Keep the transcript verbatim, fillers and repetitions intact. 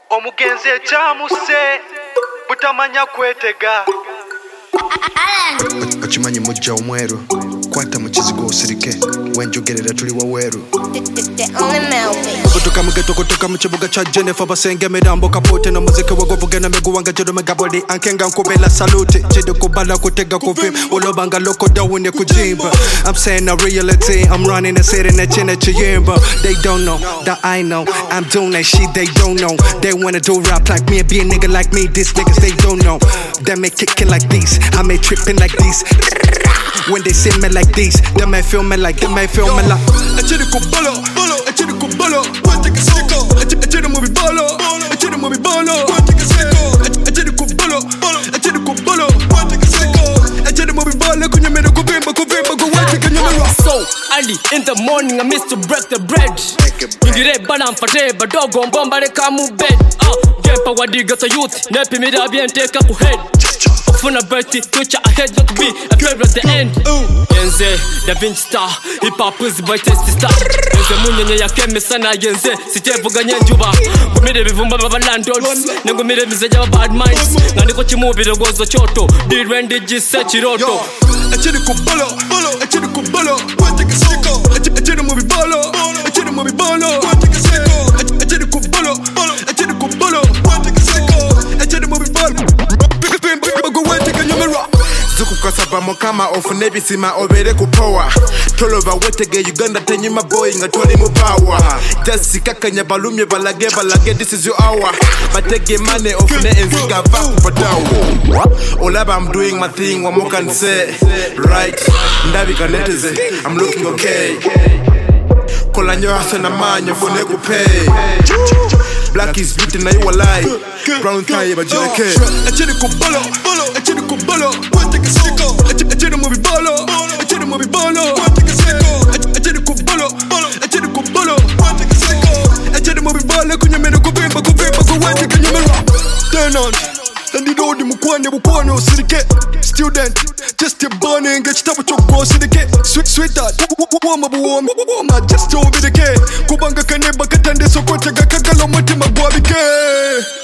Omugenzi ekyamuse butamanya kwetega. Okimanyi mujja omweru kwata mu kizigo osirike wenjogerera tuli waweru kutoka mugeto kutoka mu kibuga kya Jennifer basenge mirambo kapote na muziki wagobugena meguwanga jero megabodi ankenga nkubela salute jide kubala kutega kuvim olobanga loko dawune kujimba. I'm saying a reality, I'm running the city na chine chiyimba. They don't know that I know I'm doing that shit they don't know. They wanna do rap like me and be a nigga like me. These niggas they don't know. They may kicking like this, I may tripping like this. When they see me like this, they may feel me like, they may feel me like. I tell you go bolo, bolo. I tell you go bolo. One take a sicko. I tell you movie bolo. I tell you movie bolo. One take a sicko. I tell you go bolo, bolo. I tell you go bolo. One take a sicko. I tell you movie bolo. Kunya mera kubemba kubemba go one take a nyama. So early in the morning I miss to break the bread. Ingire bana mfate badogo mbomba leka mu bed. Ah, gempa wadiga sa youth. Nepi mira bien teka ku head. Funa birthday, future ahead, not to be a club at the end. Yenze, Da Vinci star, hip hop is by testy star. Yenze munyenye ya keme sana yenze, sitevuga nyenjuba. Gumire bivumba baba landlords, nengumire mizeja bad minds. Ngani ko chimubire gozo choto, did when did you set chiroto. Achiri ko bolo, bolo, achiri ko bolo, one take a sicko. Achiri movie bolo, achiri movie bolo, one take a sicko. Achiri ko bolo, bolo, achiri ko bolo, one take a sicko. Achiri movie bolo. Zukukasaba mukama ofune bisima obere kupowa tolova wetege Uganda tenyuma boy nga toli mu power just kakanya balumye balage balage this is your hour batege money ofune enziga va kupatawo olaba I'm doing my thing what more can say right ndabi kaneteze I'm looking okay kolanyo asena manyo fune kupay black is beauty na you lie brown tie ba jeleke achiri ko bolo bolo achiri ko bolo one take a sicko achiri movie bolo achiri movie bolo one take a sicko achiri ko bolo bolo achiri ko bolo one take a sicko achiri movie bolo kunyemera kubemba kubemba ko one take a nyemera turn on ndi dodi mukwane bukwane osirike student just your burning get chitabu choko osirike sweet sweetheart woma buwoma woma just obirike kubanga kaneba katande sokotega kagalo mutima gwabike.